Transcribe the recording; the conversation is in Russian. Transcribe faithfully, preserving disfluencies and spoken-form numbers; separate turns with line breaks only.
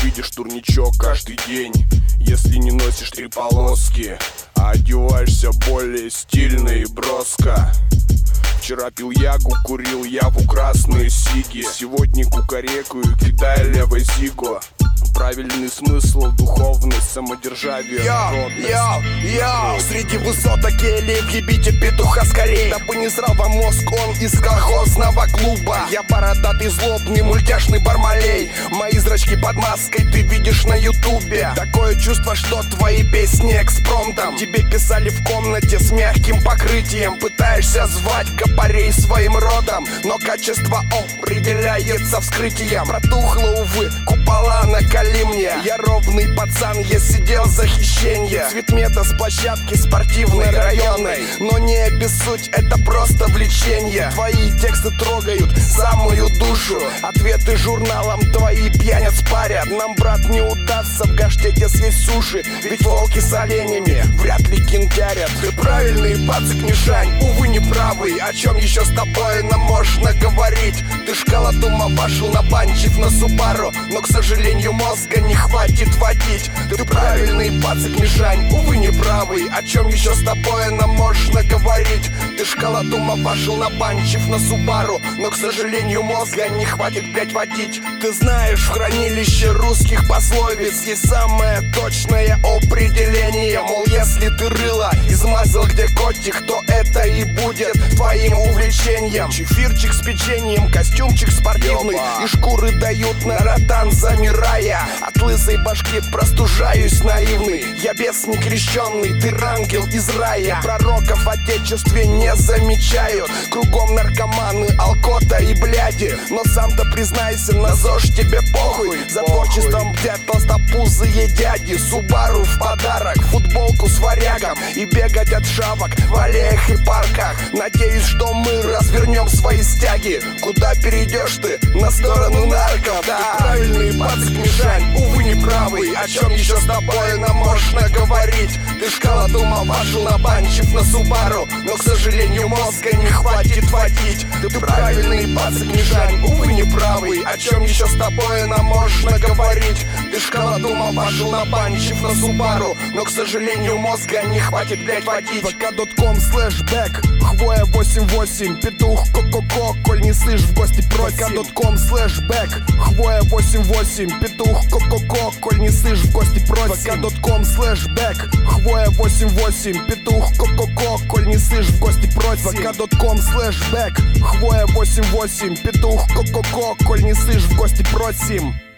видишь турничок каждый день. Если не носишь три полоски, а одеваешься более стильно и броско. Вчера пил ягу, курил яву, красные сиги. Сегодня кукарекаю, кидая левой зиго. Правильный смысл, духовность, самодержавие, народность.
Йоу, йоу, среди высоток елей въебите петуха скорей. Дабы не срал вам мозг он из колхозного клуба. Я бородатый, злобный, мультяшный бармалей. Мои зрачки под маской ты видишь на ютубе. Такое чувство, что твои песни экспромтом тебе писали в комнате с мягким покрытием. Пытаешься звать копарей своим родом, но качество определяется вскрытием. Протухло, увы, купола на колени мне. Я ровный пацан, я сидел за хищенье. Цветмета с площадки спортивной районной. Но не обессудь, это просто влечение. Твои тексты трогают самую душу. Ответы журналам твои пьяниц парят. Нам, брат, не удастся в гаштете съесть суши. Ведь волки с оленями вряд ли кинтярят. Ты правильный пацик, Мишань, увы, не правый. О чем еще с тобой нам можно говорить? Ты шкала дума вошел на банчив на Субару, но, к сожалению, мозга не хватит водить. Ты правильный пацик, Мишань, увы, не правый. О чем еще с тобой нам можно говорить? Ты шкала дума вошел на банчив на Субару, но, к сожалению, мозга не хватит, блять, водить. Ты знаешь, в хранилище русских пословиц есть самое точное определение. Мол, если ты рыло измазал где котик, то это и будет твоим увлечением. Чефирчик с печеньем, костюмчик спортивный, и шкуры дают на ротан, замирая. От лысой башки простужаюсь наивный. Я бес не крещенный, ты ангел из рая. Пророков в отечестве не замечают. Кругом наркоманы, алкота и бляди. Но сам-то признайся, на ЗОЖ тебе похуй. За творчеством бдят толстопузые дяди. Субару в подарок, футболку с варягом и бегать от шавок в аллеях и парках. Надеюсь, что мы развернем свои стяги. Куда перейдешь ты? На сторону нарков, да. Ты правильный пацик, Мишань, увы, не правый. О чем еще с тобой нам можно говорить? Ты шкала дума вошел на банчив на Субару, но, к сожалению, мозга не хватит водить. Ты правильный пацик, Мишань, увы, не правый. О чем еще с тобой нам можно говорить? Ты шкала дума вошел на банчив на Субару, но, к сожалению, мозга не хватит, блять, водить.
вк точка ком слэш бэк Хвоя восемь восемь, петух ко-ко-ко, коль не слышь, в гости просим. вк точка ком слэш бэк Хвоя восемь восемь, петух ко-ко-ко, коль не слышь, в гости просим. вк точка ком слэш бэк Хвоя восемь восемь, петух ко-ко-ко, коль не слышь, в гости просим. вк точка ком слэш бэк Хвоя восемь восемь, петух ко-ко-ко, коль не слышь, в гости просим.